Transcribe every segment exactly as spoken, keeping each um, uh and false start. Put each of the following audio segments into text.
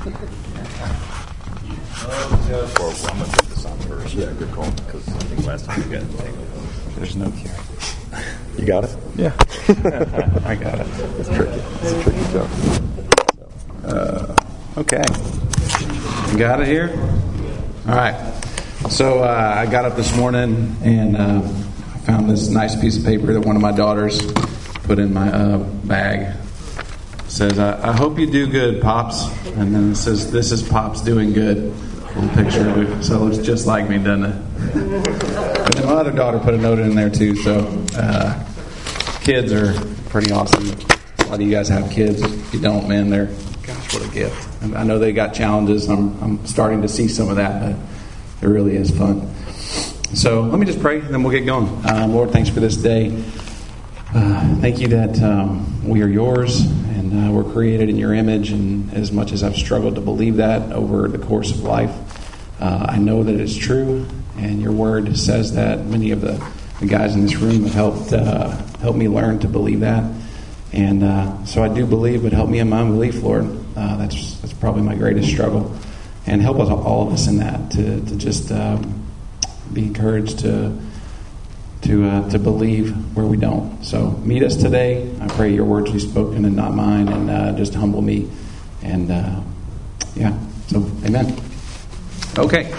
Or I'm going to put this on first. Yeah, good call. Because I think last time you got to take it. There's no cue. You got it? Yeah. I got it. It's tricky. It's a tricky joke. Uh, okay. You got it here? All right. So uh, I got up this morning and uh, I found this nice piece of paper that one of my daughters put in my uh, bag. It says, I, I hope you do good, Pops. And then it says, this is Pops doing good. A little picture of it. So it looks just like me, doesn't it? But then my other daughter put a note in there too. So uh, kids are pretty awesome. A lot of you guys have kids. If you don't, man, they're, gosh, what a gift. And I know they got challenges. I'm, I'm starting to see some of that, but it really is fun. So let me just pray, and then we'll get going. Um, Lord, thanks for this day. Uh, thank you that um, we are yours, and uh, we're created in your image. And as much as I've struggled to believe that over the course of life, uh, I know that it's true. And your word says that. Many of the, the guys in this room have helped uh, helped me learn to believe that. And uh, so I do believe, but help me in my unbelief, Lord. Uh, that's that's probably my greatest struggle. And help us, all of us, in that to to just um, be encouraged to to uh, to believe where we don't. So meet us today. I pray your words be spoken and not mine, and uh, just humble me. And uh, yeah, so amen. Okay,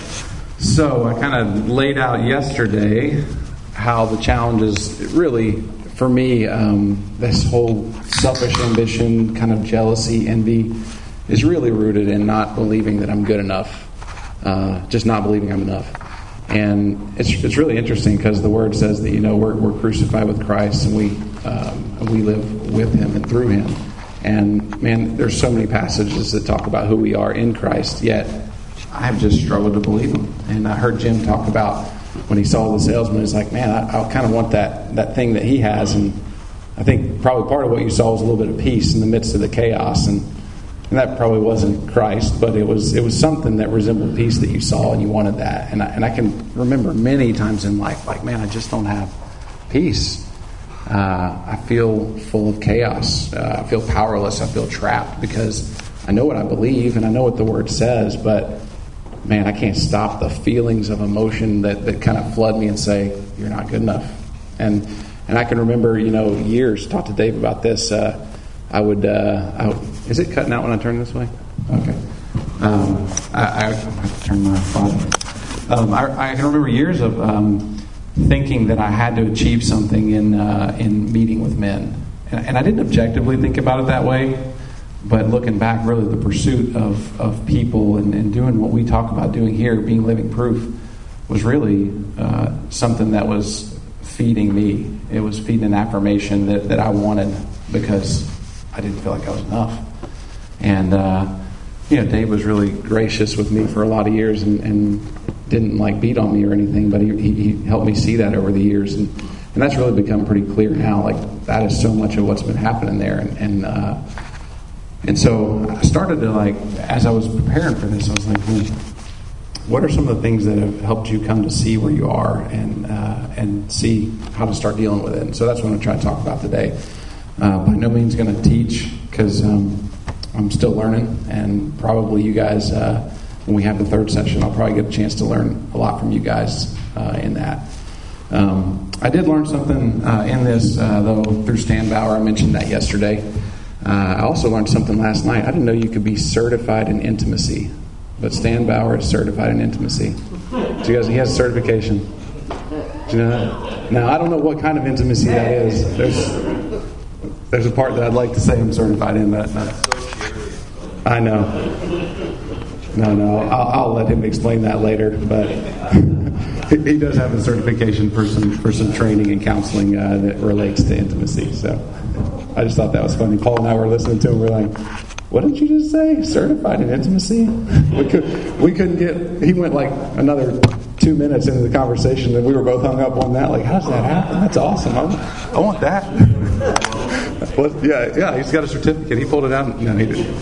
so I kind of laid out yesterday how the challenges really, for me, um, this whole selfish ambition, kind of jealousy, envy, is really rooted in not believing that I'm good enough. Uh, just not believing I'm enough. And it's it's really interesting because the word says that, you know, we're we're crucified with Christ, and we um, we live with Him and through Him. And man, there's so many passages that talk about who we are in Christ. Yet I've just struggled to believe them. And I heard Jim talk about when he saw the salesman. He's like, man, I, I kind of want that that thing that he has. And I think probably part of what you saw was a little bit of peace in the midst of the chaos. And And that probably wasn't Christ, but it was it was something that resembled peace that you saw, and you wanted that. And I, and I can remember many times in life, like, man, I just don't have peace. Uh, I feel full of chaos. Uh, I feel powerless. I feel trapped because I know what I believe and I know what the Word says, but man, I can't stop the feelings of emotion that, that kind of flood me and say, you're not good enough. And and I can remember, you know, years, talked to Dave about this. Uh, I would, uh, I would, is it cutting out when I turn this way? Okay. Um, I, I have to turn my phone. Um, I, I can remember years of um, thinking that I had to achieve something in uh, in meeting with men. And, and I didn't objectively think about it that way, but looking back, really the pursuit of, of people and, and doing what we talk about doing here, being living proof, was really uh, something that was feeding me. It was feeding an affirmation that, that I wanted because I didn't feel like I was enough. And, uh, you know, Dave was really gracious with me for a lot of years and, and didn't, like, beat on me or anything, but he, he, he helped me see that over the years. And, and that's really become pretty clear now. Like, that is so much of what's been happening there. And, and, uh, and so I started to, like, as I was preparing for this, I was like, hmm, what are some of the things that have helped you come to see where you are and uh, and see how to start dealing with it? And so that's what I'm going to try to talk about today. Uh, by no means going to teach because um, I'm still learning, and probably you guys, uh, when we have the third session, I'll probably get a chance to learn a lot from you guys uh, in that. Um, I did learn something uh, in this, uh, though, through Stan Bauer. I mentioned that yesterday. Uh, I also learned something last night. I didn't know you could be certified in intimacy, but Stan Bauer is certified in intimacy. So you guys, he has a certification. Do you know that? Now, I don't know what kind of intimacy that is. There's... There's a part that I'd like to say I'm certified in, but no. I know. No, no, I'll, I'll let him explain that later. But he does have a certification for some for some training and counseling uh, that relates to intimacy. So I just thought that was funny. Paul and I were listening to him. We're like, "What did you just say? Certified in intimacy?" We could we couldn't get. He went like another two minutes into the conversation, and we were both hung up on that. Like, how does that happen? That's awesome. I, I want that. Well, yeah, yeah, he's got a certificate. He pulled it out. No, he didn't.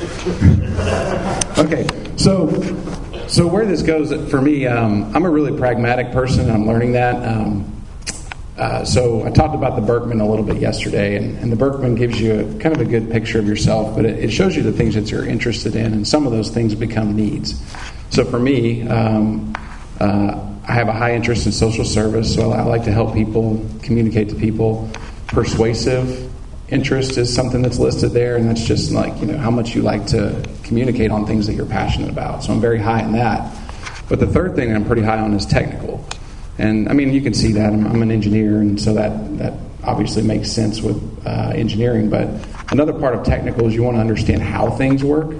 Okay, so so where this goes for me, um, I'm a really pragmatic person. I'm learning that. Um, uh, uh, so I talked about the Berkman a little bit yesterday, and, and the Berkman gives you a, kind of a good picture of yourself, but it, it shows you the things that you're interested in, and some of those things become needs. So for me, um, uh, I have a high interest in social service, so I like to help people, communicate to people. Persuasive interest is something that's listed there, and that's just like, you know, how much you like to communicate on things that you're passionate about. So I'm very high in that. But the third thing I'm pretty high on is technical. And I mean, you can see that. I'm, I'm an engineer, and so that, that obviously makes sense with uh, engineering. But another part of technical is you want to understand how things work.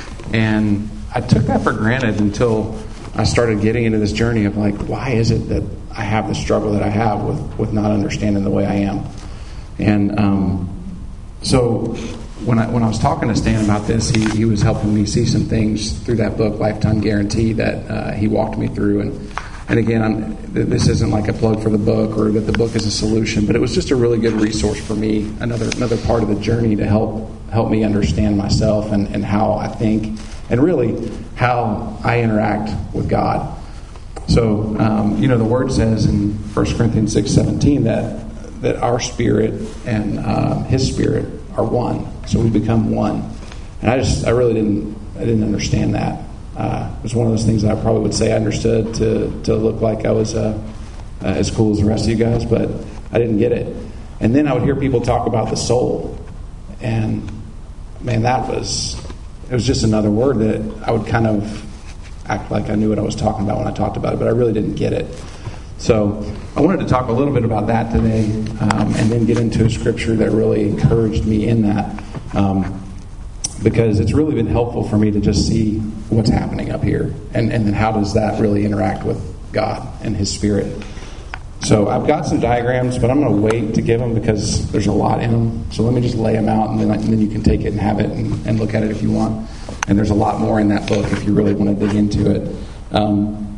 And I took that for granted until I started getting into this journey of like, why is it that I have the struggle that I have with, with not understanding the way I am? And um, so when I when I was talking to Stan about this, he, he was helping me see some things through that book, Lifetime Guarantee, that uh, he walked me through. And and again, I'm, this isn't like a plug for the book or that the book is a solution, but it was just a really good resource for me, another another part of the journey to help help me understand myself and, and how I think, and really how I interact with God. So, um, you know, the Word says in First Corinthians six seventeen that that our spirit and uh, His spirit are one. So we become one. And I just, I really didn't, I didn't understand that. Uh, it was one of those things that I probably would say I understood to to look like I was uh, uh, as cool as the rest of you guys, but I didn't get it. And then I would hear people talk about the soul, and man, that was, it was just another word that I would kind of act like I knew what I was talking about when I talked about it, but I really didn't get it. So I wanted to talk a little bit about that today, um, and then get into a scripture that really encouraged me in that, um, because it's really been helpful for me to just see what's happening up here, and, and then how does that really interact with God and His Spirit. So I've got some diagrams, but I'm going to wait to give them because there's a lot in them. So let me just lay them out, and then, and then you can take it and have it and, and look at it if you want. And there's a lot more in that book if you really want to dig into it. Um,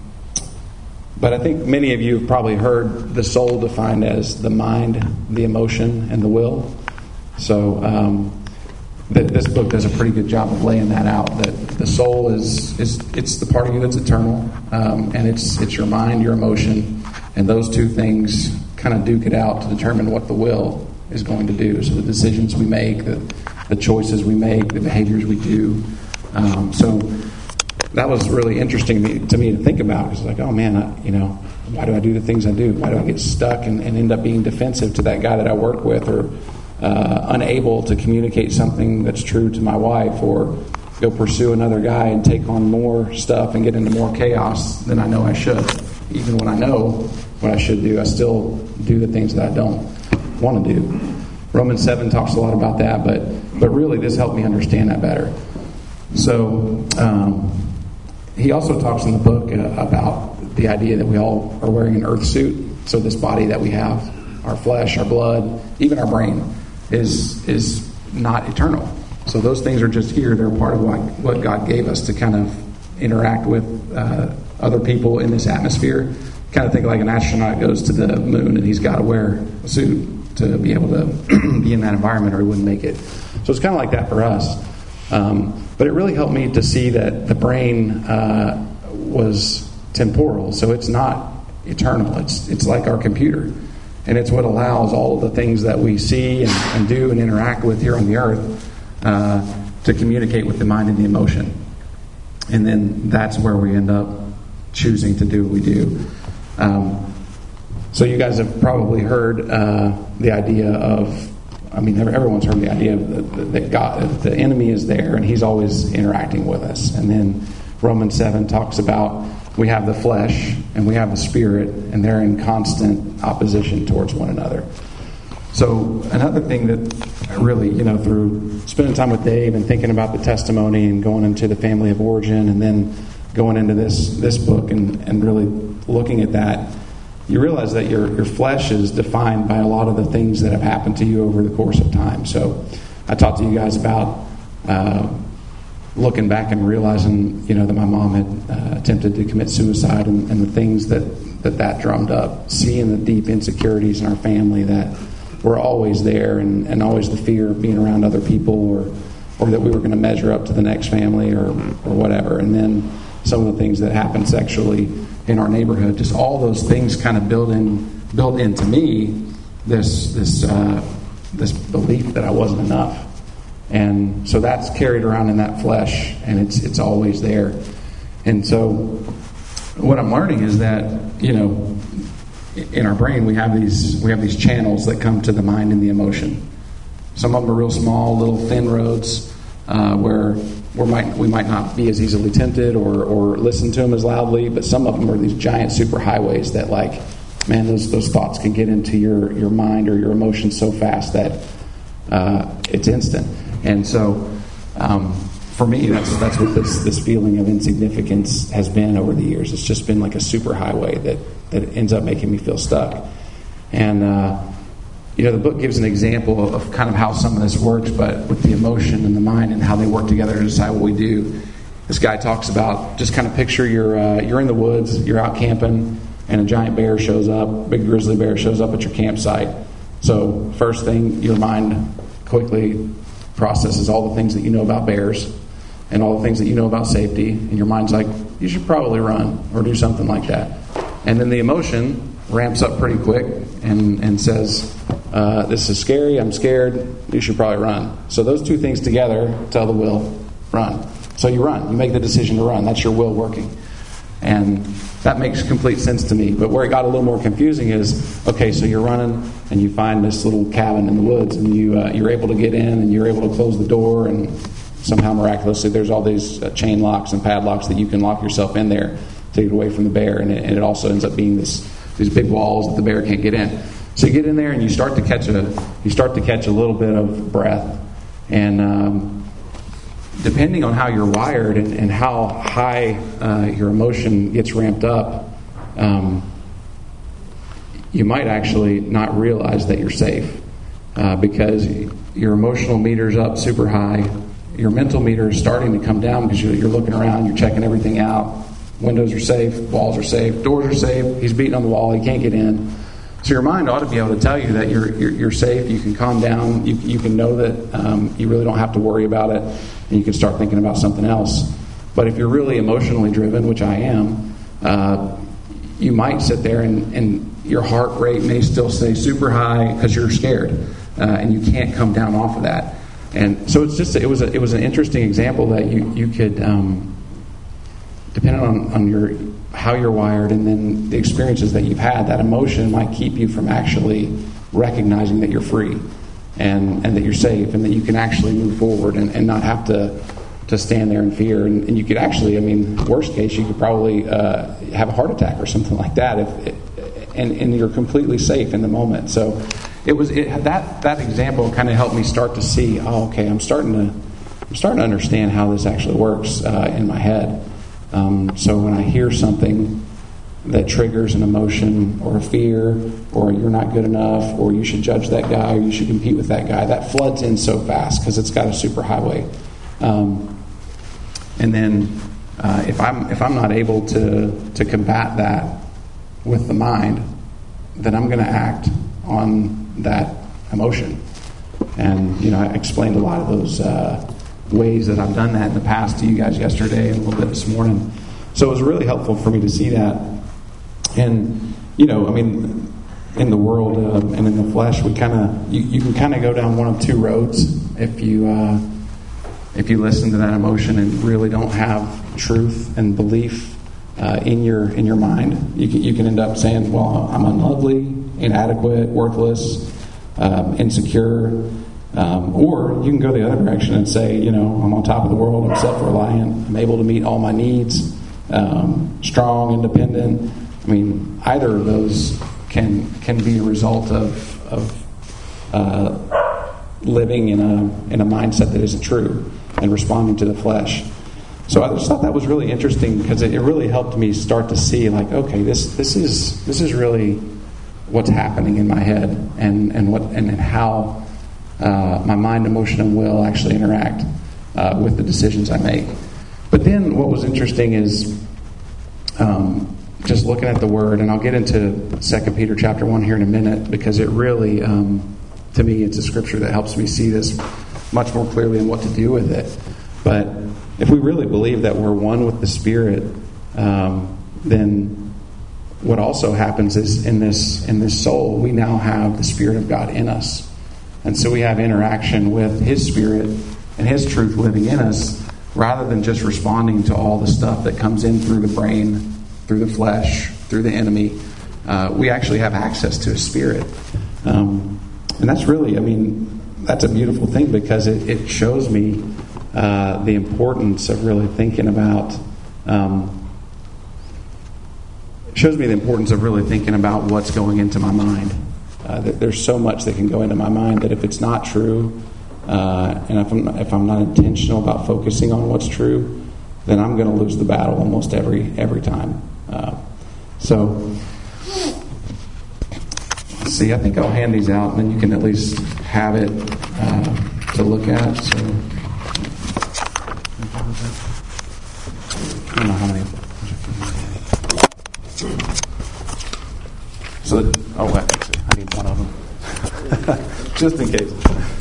but I think many of you have probably heard the soul defined as the mind, the emotion, and the will. So um, th- this book does a pretty good job of laying that out. That the soul is is it's the part of you that's eternal, um, and it's it's your mind, your emotion, and those two things kind of duke it out to determine what the will is going to do. So the decisions we make, the the choices we make, the behaviors we do. Um, so that was really interesting to me to, me to think about. Because like, oh man, I, you know, why do I do the things I do? Why do I get stuck and, and end up being defensive to that guy that I work with, or uh, unable to communicate something that's true to my wife, or go pursue another guy and take on more stuff and get into more chaos than I know I should. Even when I know what I should do, I still do the things that I don't want to do. Romans seven talks a lot about that, but but really this helped me understand that better. So um, he also talks in the book uh, about the idea that we all are wearing an earth suit. So this body that we have, our flesh, our blood, even our brain, is is not eternal. So those things are just here. They're part of what, what God gave us to kind of interact with uh, other people in this atmosphere. Kind of think like an astronaut goes to the moon and he's got to wear a suit to be able to be in that environment, or he wouldn't make it. So it's kind of like that for us. Um, but it really helped me to see that the brain uh, was temporal, so it's not eternal. It's it's like our computer, and it's what allows all of the things that we see and, and do and interact with here on the earth uh, to communicate with the mind and the emotion. And then that's where we end up choosing to do what we do. Um, so you guys have probably heard uh, the idea of, I mean, everyone's heard the idea of that God, the enemy is there, and he's always interacting with us. And then Romans seven talks about we have the flesh and we have the spirit, and they're in constant opposition towards one another. So another thing that really, you know, through spending time with Dave and thinking about the testimony and going into the family of origin, and then going into this this book and, and really looking at that, you realize that your, your flesh is defined by a lot of the things that have happened to you over the course of time. So I talked to you guys about uh, looking back and realizing, you know, that my mom had uh, attempted to commit suicide, and, and the things that, that that drummed up, seeing the deep insecurities in our family that were always there, and, and always the fear of being around other people, or or that we were going to measure up to the next family, or or whatever. And then some of the things that happened sexually in our neighborhood, just all those things kind of build in built into me this this uh, this belief that I wasn't enough. And so that's carried around in that flesh, and it's it's always there. And so what I'm learning is that, you know, in our brain we have these we have these channels that come to the mind and the emotion. Some of them are real small, little thin roads uh, where we might we might not be as easily tempted or or listen to them as loudly. But some of them are these giant super highways that, like, man, those those thoughts can get into your your mind or your emotions so fast that uh, it's instant. And so, um, for me, that's that's what this, this feeling of insignificance has been over the years. It's just been like a super highway that, that ends up making me feel stuck. And, uh, you know, the book gives an example of kind of how some of this works, but with the emotion and the mind and how they work together to decide what we do. This guy talks about, just kind of picture you're, uh, you're in the woods, you're out camping, and a giant bear shows up, big grizzly bear shows up at your campsite. So first thing, your mind quickly processes all the things that you know about bears and all the things that you know about safety, and your mind's like, you should probably run or do something like that. And then the emotion ramps up pretty quick and, and says, uh, this is scary, I'm scared, you should probably run. So those two things together tell the will, run. So you run, you make the decision to run. That's your will working. And that makes complete sense to me. But where it got a little more confusing is, okay, so you're running and you find this little cabin in the woods, and you, uh, you're able to get in and you're able to close the door, and somehow miraculously there's all these uh, chain locks and padlocks that you can lock yourself in there to get away from the bear. And it, and it also ends up being this these big walls that the bear can't get in. So you get in there and you start to catch a you start to catch a little bit of breath. And um, depending on how you're wired and, and how high uh, your emotion gets ramped up, um, you might actually not realize that you're safe uh, because your emotional meter's up super high. Your mental meter is starting to come down because you're, you're looking around, you're checking everything out. Windows are safe, walls are safe, doors are safe. He's beating on the wall, he can't get in. So your mind ought to be able to tell you that you're you're, you're safe. You can calm down. You you can know that um, you really don't have to worry about it, and you can start thinking about something else. But if you're really emotionally driven, which I am, uh, you might sit there and, and your heart rate may still stay super high because you're scared, uh, and you can't come down off of that. And so it's just it was a, it was an interesting example that you you could, um, depending on, on your how you're wired and then the experiences that you've had, that emotion might keep you from actually recognizing that you're free and, and that you're safe and that you can actually move forward and, and not have to to stand there in fear. And, and you could actually, I mean, worst case, you could probably uh, have a heart attack or something like that, if it, and, and you're completely safe in the moment. So it was it, that that example kind of helped me start to see, oh, okay, I'm starting to I'm starting to understand how this actually works uh, in my head. Um, so when I hear something that triggers an emotion or a fear, or you're not good enough, or you should judge that guy, or you should compete with that guy, that floods in so fast because it's got a super highway. Um, and then uh, if I'm if I'm not able to to combat that with the mind, then I'm going to act on that emotion. And you know, I explained a lot of those Uh, ways that I've done that in the past to you guys yesterday and a little bit this morning. So it was really helpful for me to see that. And, you know, I mean, in the world uh, and in the flesh, we kind of, you, you can kind of go down one of two roads if you, uh, if you listen to that emotion and really don't have truth and belief uh, in your, in your mind. You can, you can end up saying, well, I'm unlovely, inadequate, worthless, um, insecure. Um, or you can go the other direction and say, you know, I'm on top of the world, I'm self-reliant, I'm able to meet all my needs, um, strong, independent. I mean, either of those can can be a result of of uh, living in a in a mindset that isn't true and responding to the flesh. So I just thought that was really interesting because it, it really helped me start to see, like, okay, this this is this is really what's happening in my head and and what and, and how. Uh, my mind, emotion, and will actually interact uh, with the decisions I make. But then what was interesting is um, just looking at the Word, and I'll get into Second Peter chapter one here in a minute, because it really, um, to me, it's a scripture that helps me see this much more clearly and what to do with it. But if we really believe that we're one with the Spirit, um, then what also happens is in this in this soul, we now have the Spirit of God in us. And so we have interaction with His Spirit and His truth living in us, rather than just responding to all the stuff that comes in through the brain, through the flesh, through the enemy. Uh, we actually have access to His Spirit. Um, and that's really, I mean, that's a beautiful thing, because it, it shows me uh, the importance of really thinking about, um, it shows me the importance of really thinking about what's going into my mind. Uh, that there's so much that can go into my mind that if it's not true, uh, and if I'm, if I'm not intentional about focusing on what's true, then I'm going to lose the battle almost every every time. Uh, so, let's see. I think I'll hand these out, and then you can at least have it uh, to look at. So, I don't know how many. So, oh, actually, I need one of them, just in case.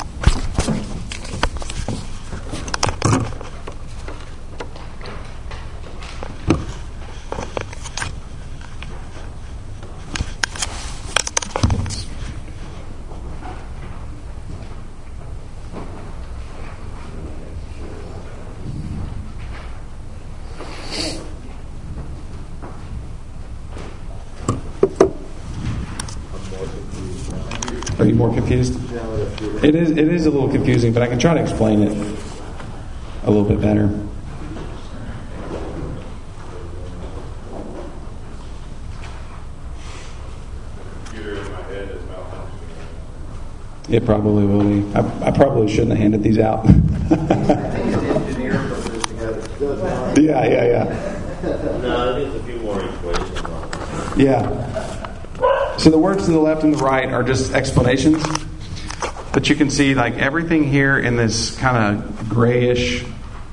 Are you more confused? It is. It is a little confusing, but I can try to explain it a little bit better. It probably will be. I, I probably shouldn't have handed these out. yeah, yeah, yeah. No, there's a few more equations. Yeah. So the words to the left and the right are just explanations. But you can see like everything here in this kind of grayish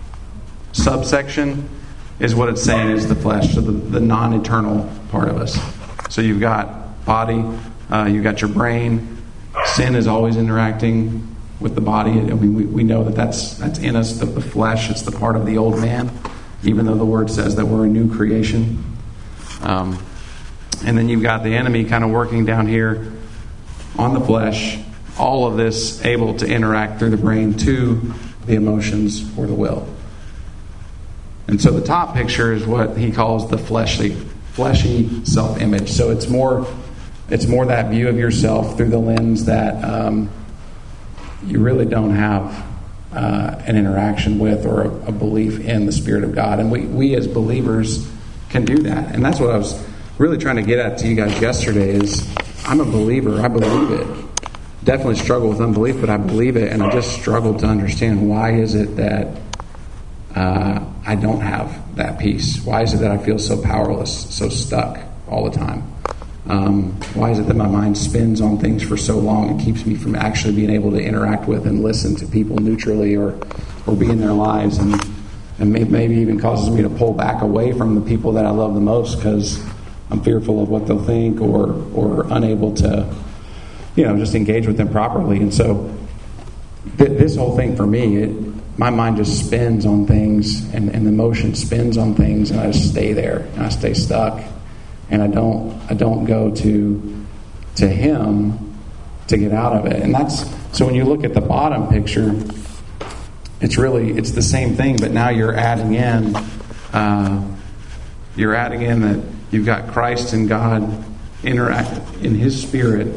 subsection is what it's saying is the flesh, so the, the non-eternal part of us. So you've got body, uh, you've got your brain. Sin is always interacting with the body. I mean, we, we know that that's, that's in us, the, the flesh. It's the part of the old man, even though the Word says that we're a new creation. Um And then you've got the enemy kind of working down here on the flesh, all of this able to interact through the brain to the emotions or the will. And so the top picture is what he calls the fleshly, fleshy self-image. So it's more, it's more that view of yourself through the lens that um, you really don't have uh, an interaction with or a, a belief in the Spirit of God. And we, we as believers can do that. And that's what I was really trying to get at to you guys yesterday is I'm a believer. I believe it. Definitely struggle with unbelief, but I believe it, and I just struggle to understand why is it that uh, I don't have that peace? Why is it that I feel so powerless, so stuck all the time? Um, why is it that my mind spins on things for so long and keeps me from actually being able to interact with and listen to people neutrally or or be in their lives, and and may, maybe even causes me to pull back away from the people that I love the most because I'm fearful of what they'll think or or unable to, you know, just engage with them properly. And so th- this whole thing for me, it, my mind just spins on things and, and the emotion spins on things, and I just stay there and I stay stuck, and I don't I don't go to to Him to get out of it. And that's so when you look at the bottom picture, it's really it's the same thing, but now you're adding in uh, you're adding in that you've got Christ and God interact in His Spirit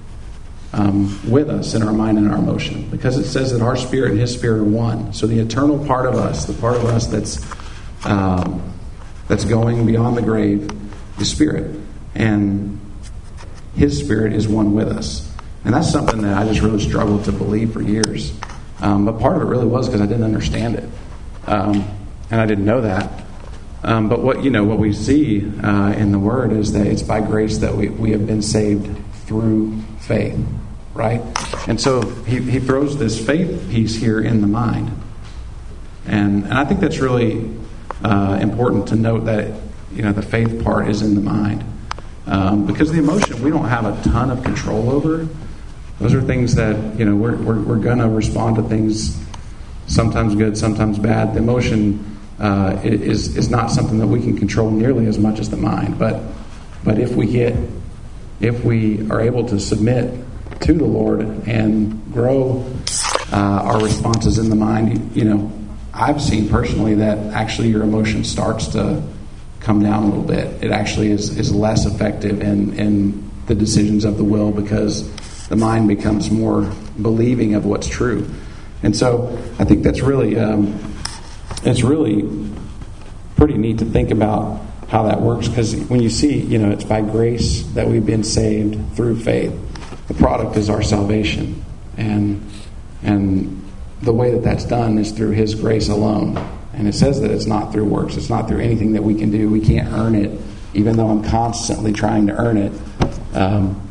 um, with us in our mind and our emotion, because it says that our spirit and His Spirit are one. So the eternal part of us, the part of us that's um, that's going beyond the grave, is Spirit, and His Spirit is one with us. And that's something that I just really struggled to believe for years. Um, but part of it really was because I didn't understand it, um, and I didn't know that. Um, but what you know, what we see uh, in the Word is that it's by grace that we, we have been saved through faith, right? And so he, he throws this faith piece here in the mind, and and I think that's really uh, important to note that you know the faith part is in the mind, um, because the emotion we don't have a ton of control over. Those are things that you know we're we're, we're gonna respond to things, sometimes good, sometimes bad. The emotion Uh, is is not something that we can control nearly as much as the mind. But But if we get, if we are able to submit to the Lord and grow uh, our responses in the mind, you, you know, I've seen personally that actually your emotion starts to come down a little bit. It actually is, is less effective in, in the decisions of the will because the mind becomes more believing of what's true. And so I think that's really, um, it's really pretty neat to think about how that works, because when you see, you know, it's by grace that we've been saved through faith. The product is our salvation. And and the way that that's done is through His grace alone. And it says that it's not through works. It's not through anything that we can do. We can't earn it, even though I'm constantly trying to earn it. Um,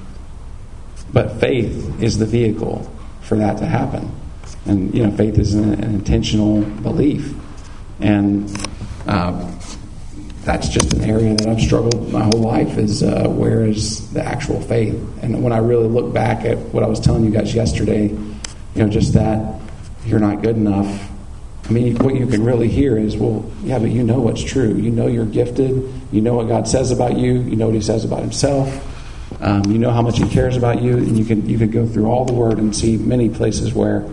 but faith is the vehicle for that to happen. And, you know, faith is an, an intentional belief. And um, that's just an area that I've struggled my whole life is uh, where is the actual faith? And when I really look back at what I was telling you guys yesterday, you know, just that you're not good enough. I mean, what you can really hear is, well, yeah, but you know what's true. You know you're gifted. You know what God says about you. You know what He says about Himself. Um, you know how much He cares about you. And you can you could go through all the Word and see many places where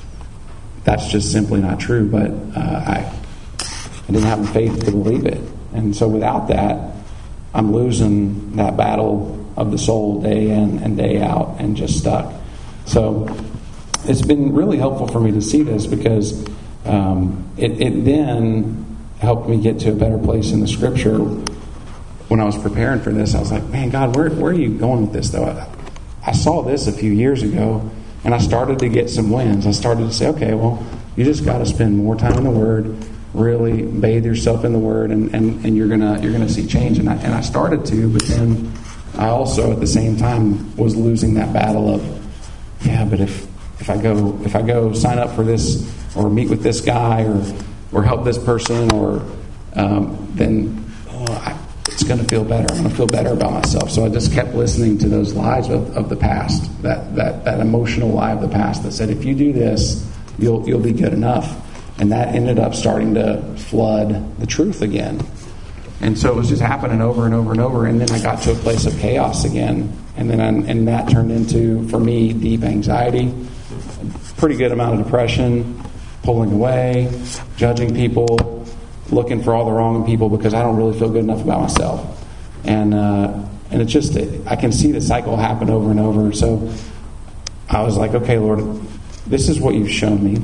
that's just simply not true. But uh, I, I didn't have the faith to believe it. And so without that, I'm losing that battle of the soul day in and day out and just stuck. So it's been really helpful for me to see this because um, it, it then helped me get to a better place in the Scripture. When I was preparing for this, I was like, man, God, where, where are you going with this, though? I, I saw this a few years ago, and I started to get some wins. I started to say, okay, well, you just got to spend more time in the Word, really bathe yourself in the Word, and, and, and you're gonna you're gonna see change. And I and I started to, but then I also at the same time was losing that battle of, yeah, but if if I go if I go sign up for this or meet with this guy or or help this person or um, then oh, I, it's going to feel better. I'm going to feel better about myself. So I just kept listening to those lies of, of the past, that, that that emotional lie of the past that said, if you do this, you'll you'll be good enough. And that ended up starting to flood the truth again. And so it was just happening over and over and over. And then I got to a place of chaos again. And then I, and that turned into, for me, deep anxiety, pretty good amount of depression, pulling away, judging people, looking for all the wrong in people because I don't really feel good enough about myself. And uh, and it's just, I can see the cycle happen over and over. So I was like, okay, Lord, this is what you've shown me.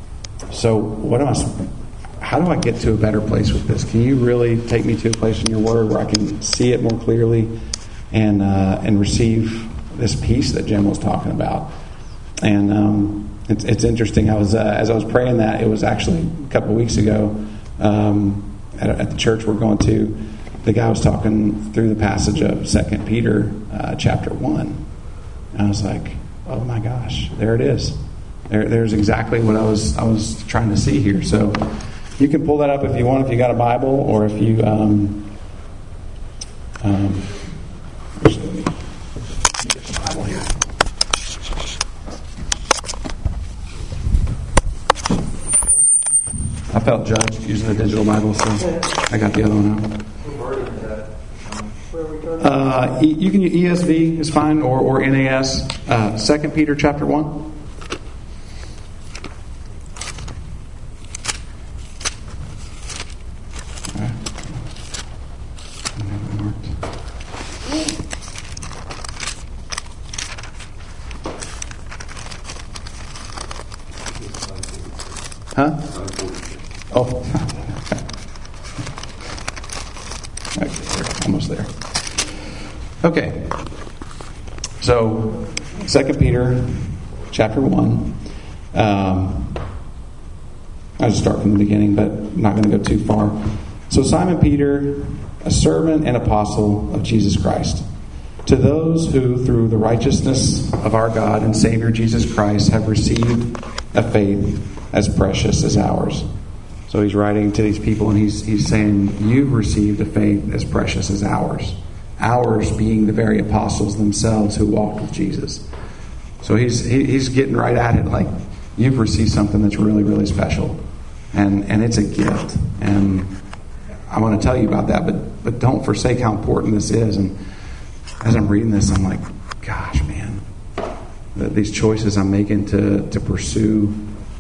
So what am I, how do I get to a better place with this? Can you really take me to a place in your Word where I can see it more clearly and uh, and receive this peace that Jim was talking about? And um, it's, it's interesting. I was uh, as I was praying that, it was actually a couple of weeks ago um, at, at the church we're going to. The guy was talking through the passage of Second Peter uh, chapter one, and I was like, "Oh my gosh, there it is." There, there's exactly what I was I was trying to see here. So you can pull that up if you want, if you got a Bible, or if you um, um, where's the, get the Bible here. I felt judged using the digital Bible, so I got the other one out. Uh, you can use E S V is fine, or or N A S. Uh, Second Peter chapter one. Huh? Oh. Okay, we're almost there. Okay. So, Second Peter, chapter one. Um, I'll just start from the beginning, but I'm not going to go too far. So, Simon Peter, a servant and apostle of Jesus Christ, to those who, through the righteousness of our God and Savior Jesus Christ, have received a faith as precious as ours. So he's writing to these people and he's he's saying, you've received a faith as precious as ours. Ours being the very apostles themselves who walked with Jesus. So he's he, he's getting right at it, like, you've received something that's really, really special. And and it's a gift. And I want to tell you about that, but but don't forsake how important this is. And as I'm reading this, I'm like, gosh, man, these choices I'm making to to pursue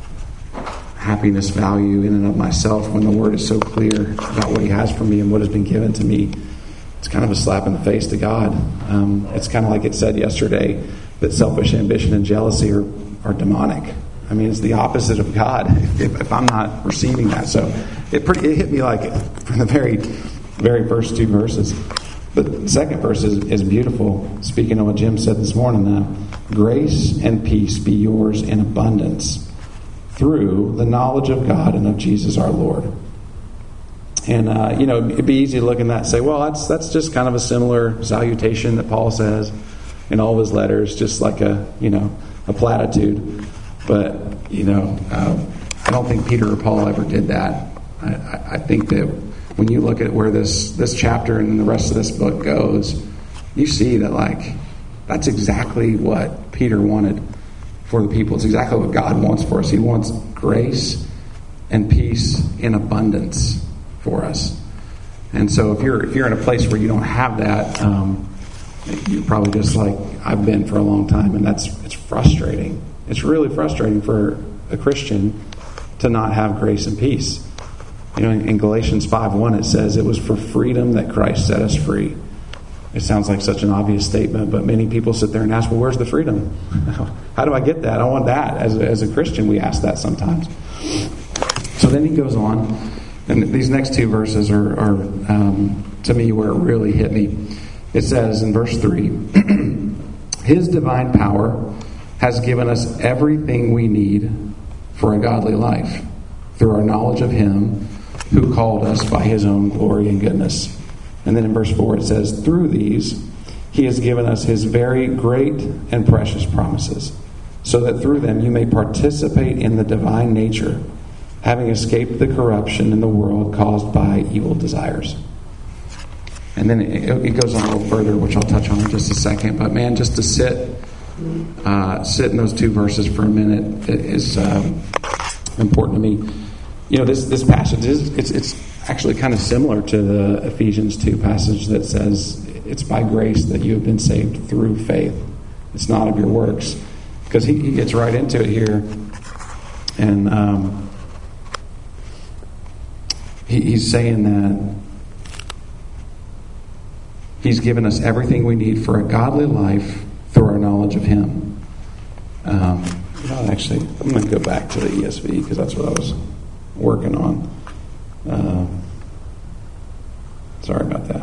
happiness, value in and of myself, when the Word is so clear about what He has for me and what has been given to me, it's kind of a slap in the face to God. Um, it's kind of like it said yesterday that selfish ambition and jealousy are, are demonic. I mean, it's the opposite of God if, if I'm not receiving that. So it pretty it hit me like from the very, very first two verses. The second verse is, is beautiful. Speaking of what Jim said this morning, uh, grace and peace be yours in abundance through the knowledge of God and of Jesus our Lord. And, uh, you know, it'd be easy to look at that and say, well, that's that's just kind of a similar salutation that Paul says in all of his letters, just like a, you know, a platitude. But, you know, uh, I don't think Peter or Paul ever did that. I, I, I think that when you look at where this, this chapter and the rest of this book goes, you see that, like, that's exactly what Peter wanted for the people. It's exactly what God wants for us. He wants grace and peace in abundance for us. And so if you're if you're in a place where you don't have that, um, you're probably just like I've been for a long time, and that's it's frustrating. It's really frustrating for a Christian to not have grace and peace. You know, in, in Galatians five one, it says it was for freedom that Christ set us free. It sounds like such an obvious statement, but many people sit there and ask, well, where's the freedom? How do I get that? I want that. As a, as a Christian, we ask that sometimes. So then he goes on, and these next two verses are, are um, to me, where it really hit me. It says in verse three, His divine power has given us everything we need for a godly life through our knowledge of Him who called us by His own glory and goodness. And then in verse four it says, through these He has given us His very great and precious promises, so that through them you may participate in the divine nature, having escaped the corruption in the world caused by evil desires. And then it, it goes on a little further, which I'll touch on in just a second. But man, just to sit uh, sit in those two verses for a minute is um, important to me. You know, this this passage is it's it's actually kind of similar to the Ephesians two passage that says it's by grace that you have been saved through faith. It's not of your works, because he, he gets right into it here, and um, he, he's saying that He's given us everything we need for a godly life through our knowledge of Him. Um, well, actually, I'm going to go back to the E S V because that's what I was working on. Uh, sorry about that.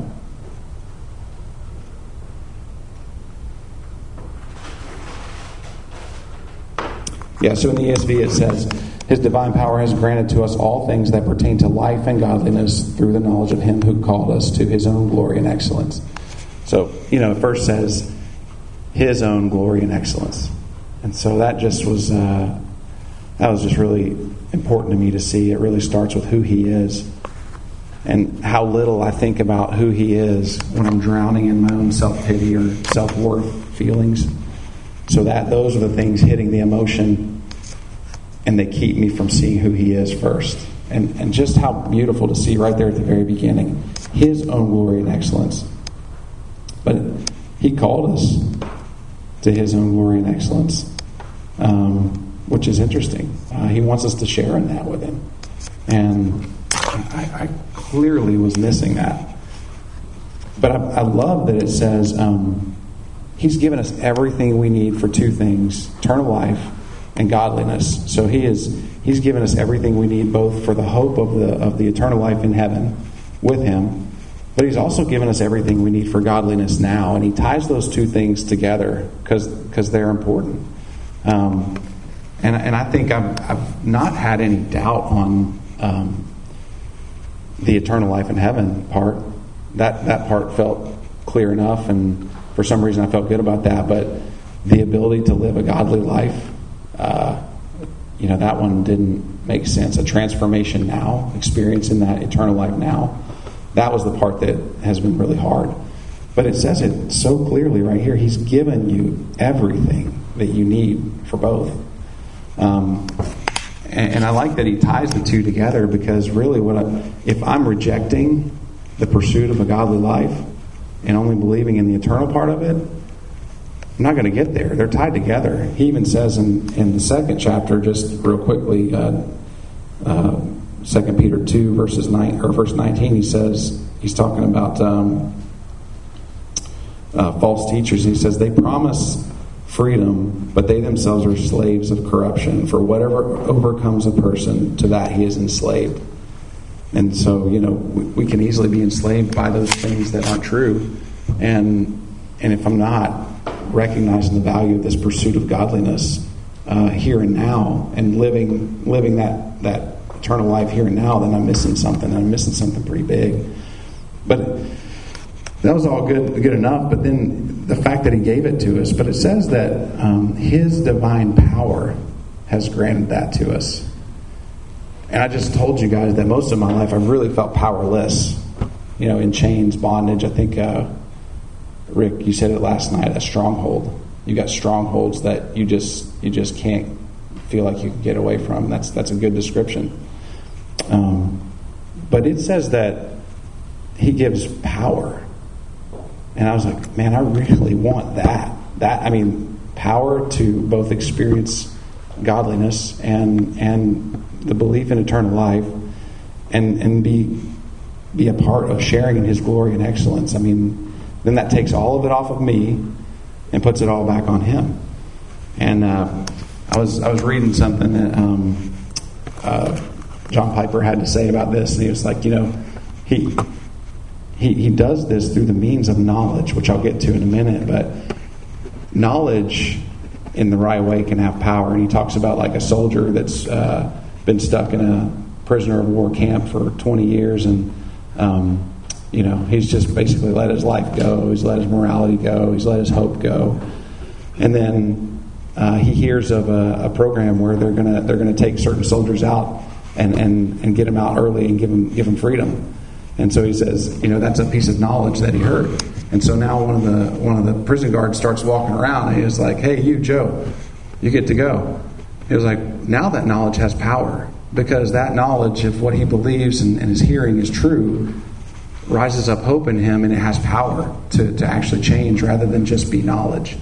Yeah, so in the E S V it says, His divine power has granted to us all things that pertain to life and godliness through the knowledge of Him who called us to His own glory and excellence. So, you know, it first says His own glory and excellence. And so that just was, uh, that was just really important to me to see. It really starts with who He is and how little I think about who He is when I'm drowning in my own self-pity or self-worth feelings. So that those are the things hitting the emotion, and they keep me from seeing who He is first. And and just how beautiful to see right there at the very beginning, His own glory and excellence. But He called us to His own glory and excellence, um, which is interesting. Uh, he wants us to share in that with Him. And I, I clearly was missing that. But I, I love that it says um, He's given us everything we need for two things, eternal life and godliness. So He is He's given us everything we need both for the hope of the of the eternal life in heaven with Him, but He's also given us everything we need for godliness now. And He ties those two things together because because they're important. Um, and and I think I've I've not had any doubt on um, the eternal life in heaven part. That that part felt clear enough, and for some reason I felt good about that. But the ability to live a godly life, uh, you know, that one didn't make sense. A transformation now, experiencing that eternal life now, that was the part that has been really hard. But it says it so clearly right here. He's given you everything that you need for both. Um, And, and I like that he ties the two together, because really, what I, if I'm rejecting the pursuit of a godly life and only believing in the eternal part of it, I'm not going to get there. They're tied together. He even says in, in the second chapter, just real quickly, uh, uh, Second Peter two verses nine or verse nineteen, he says, he's talking about um, uh, false teachers. He says they promise freedom, but they themselves are slaves of corruption. For whatever overcomes a person, to that he is enslaved. And so, you know, we, we can easily be enslaved by those things that aren't true. And and if I'm not recognizing the value of this pursuit of godliness uh, here and now, and living living that that eternal life here and now, then I'm missing something. I'm missing something pretty big. But that was all good good enough. But then the fact that he gave it to us. But it says that um, his divine power has granted that to us. And I just told you guys that most of my life I've really felt powerless. You know, in chains, bondage. I think... Uh, Rick, you said it last night, a stronghold. You got strongholds that you just you just can't feel like you can get away from. That's that's a good description. Um, but it says that he gives power. And I was like, man, I really want that. That I mean, power to both experience godliness and and the belief in eternal life, and, and be be a part of sharing in his glory and excellence. I mean, then that takes all of it off of me and puts it all back on him. And uh, I was I was reading something that um, uh, John Piper had to say about this, and he was like, you know, he he he does this through the means of knowledge, which I'll get to in a minute. But knowledge in the right way can have power. And he talks about like a soldier that's uh, been stuck in a prisoner of war camp for twenty years, and um, you know, he's just basically let his life go. He's let his morality go. He's let his hope go. And then uh, he hears of a, a program where they're gonna they're gonna take certain soldiers out and, and, and get them out early and give them give them freedom. And so he says, you know, that's a piece of knowledge that he heard. And so now one of the one of the prison guards starts walking around, and he was like, "Hey, you, Joe, you get to go." He was like, now that knowledge has power, because that knowledge of what he believes and, and is hearing is true rises up hope in him, and it has power to, to actually change rather than just be knowledge.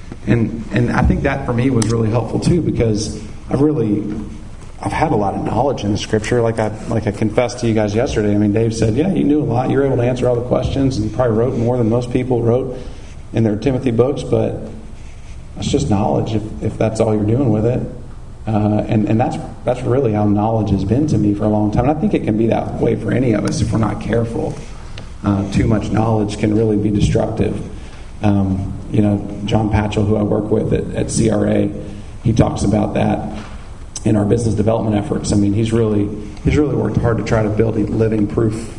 And and I think that for me was really helpful too, because I've really I've had a lot of knowledge in the scripture. Like I like I confessed to you guys yesterday. I mean, Dave said, yeah, you knew a lot. You were able to answer all the questions, and you probably wrote more than most people wrote in their Timothy books, but it's just knowledge if, if that's all you're doing with it. Uh, and, and that's that's really how knowledge has been to me for a long time. And I think it can be that way for any of us if we're not careful. Uh, too much knowledge can really be destructive. Um, you know, John Patchell, who I work with at, at C R A, he talks about that in our business development efforts. I mean, he's really he's really worked hard to try to build a living proof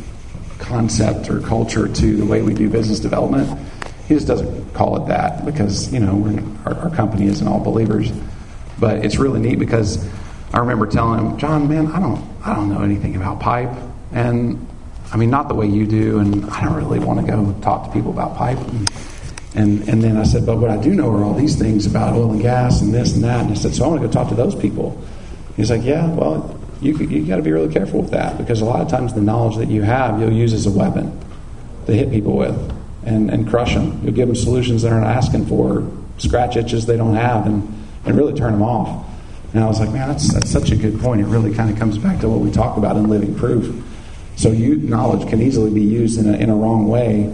concept or culture to the way we do business development. He just doesn't call it that because, you know, we're, our, our company isn't all believers. But it's really neat because I remember telling him, John, man, I don't I don't know anything about pipe. And I mean, not the way you do, and I don't really want to go talk to people about pipe. And, and and then I said, but what I do know are all these things about oil and gas and this and that. And I said, so I want to go talk to those people. He's like, yeah, well, you you got to be really careful with that, because a lot of times the knowledge that you have, you'll use as a weapon to hit people with and, and crush them. You'll give them solutions they're not asking for, scratch itches they don't have, and, and really turn them off. And I was like, man, that's that's such a good point. It really kind of comes back to what we talk about in living proof. So you, knowledge can easily be used in a, in a wrong way.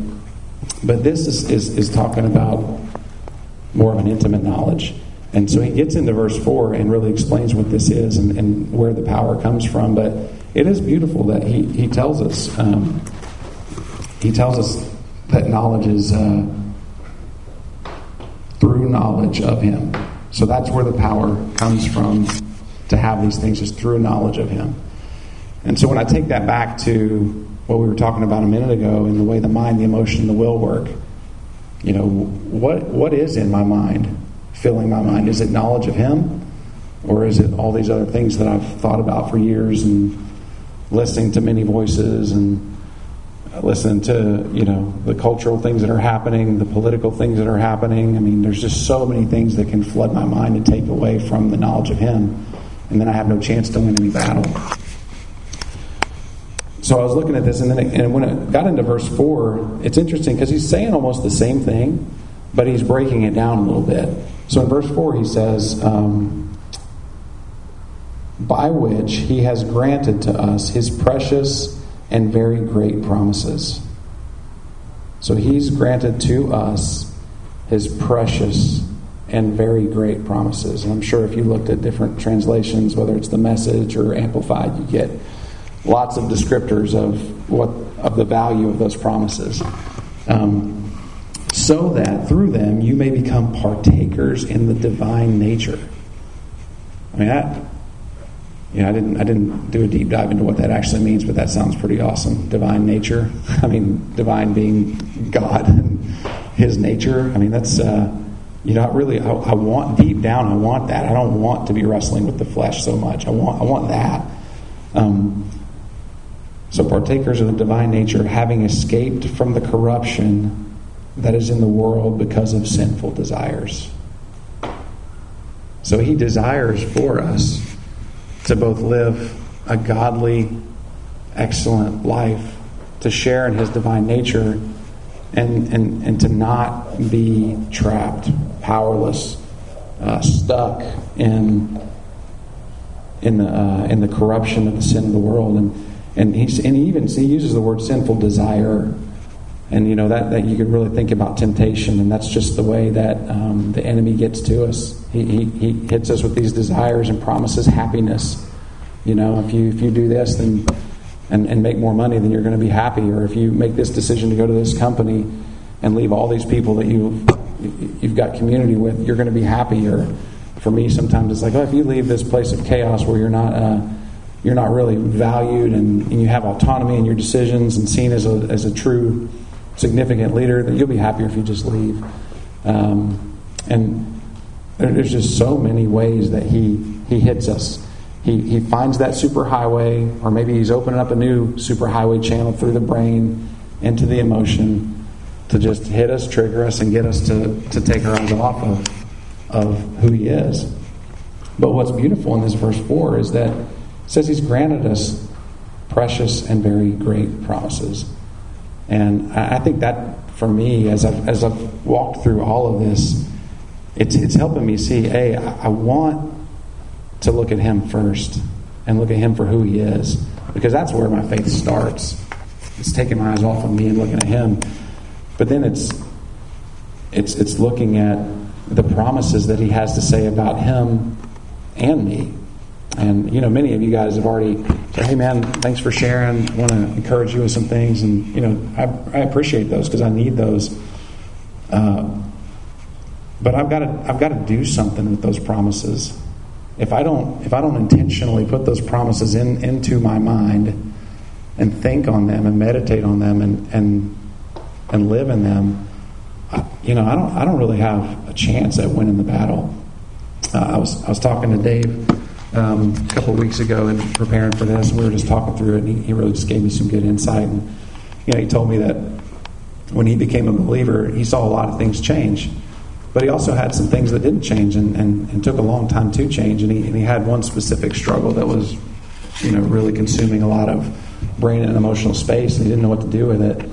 But this is, is, is talking about more of an intimate knowledge. And so he gets into verse four and really explains what this is and, and where the power comes from. But it is beautiful that he, he tells us um, he tells us that knowledge is uh, through knowledge of him. So that's where the power comes from to have these things, is through knowledge of him. And so when I take that back to what we were talking about a minute ago, in the way the mind, the emotion, the will work, you know, what what is in my mind, filling my mind? Is it knowledge of him? Or is it all these other things that I've thought about for years and listening to many voices and listening to, you know, the cultural things that are happening, the political things that are happening? I mean, there's just so many things that can flood my mind and take away from the knowledge of him. and then I have no chance to win any battle. So I was looking at this, and then it, and when it got into verse four, it's interesting because he's saying almost the same thing, but he's breaking it down a little bit. So in verse four he says, um, by which he has granted to us his precious and very great promises. So he's granted to us his precious and very great promises. And I'm sure if you looked at different translations, whether it's the Message or Amplified, you get lots of descriptors of what of the value of those promises. Um, so that through them you may become partakers in the divine nature. I mean, that, you know, I didn't I didn't do a deep dive into what that actually means, but that sounds pretty awesome. Divine nature. I mean, divine being God and His nature. I mean, that's uh, you know, really, I, I want deep down. I want that. I don't want to be wrestling with the flesh so much. I want I want that. Um, so partakers of the divine nature, having escaped from the corruption that is in the world because of sinful desires. So He desires for us to both live a godly, excellent life, to share in His divine nature, and and, and to not be trapped, powerless, uh, stuck in in the uh, in the corruption of the sin of the world. And and he's and he even he uses the word sinful desire. And you know that, that you could really think about temptation, and that's just the way that um, the enemy gets to us. He, he he hits us with these desires and promises happiness. You know, if you if you do this, then and, and make more money, then you're going to be happy. Or if you make this decision to go to this company and leave all these people that you you've got community with, you're going to be happy. Or for me, sometimes it's like, oh, if you leave this place of chaos where you're not uh, you're not really valued and, and you have autonomy in your decisions and seen as a as a true significant leader, that you'll be happier if you just leave. Um, and there's just so many ways that he he hits us. He he finds that superhighway, or maybe he's opening up a new superhighway channel through the brain into the emotion to just hit us, trigger us, and get us to, to take our eyes off of of who he is. But what's beautiful in this verse four is that it says he's granted us precious and very great promises. And I think that, for me, as I've, as I've walked through all of this, it's it's helping me see, hey, I, I want to look at him first and look at him for who he is, because that's where my faith starts. It's taking my eyes off of me and looking at him. But then it's it's it's looking at the promises that he has to say about him and me. And, you know, many of you guys have already said, hey, man, thanks for sharing. I want to encourage you with some things. And, you know, I, I appreciate those because I need those. Uh, but I've got to I've got to do something with those promises. If I don't if I don't intentionally put those promises in into my mind and think on them and meditate on them and and, and live in them, I, you know, I don't I don't really have a chance at winning the battle. Uh, I was I was talking to Dave Um, a couple of weeks ago and preparing for this, we were just talking through it, and he, he really just gave me some good insight. And you know, he told me that when he became a believer, he saw a lot of things change, but he also had some things that didn't change and, and, and took a long time to change. And he, and he had one specific struggle that was, you know, really consuming a lot of brain and emotional space, and he didn't know what to do with it.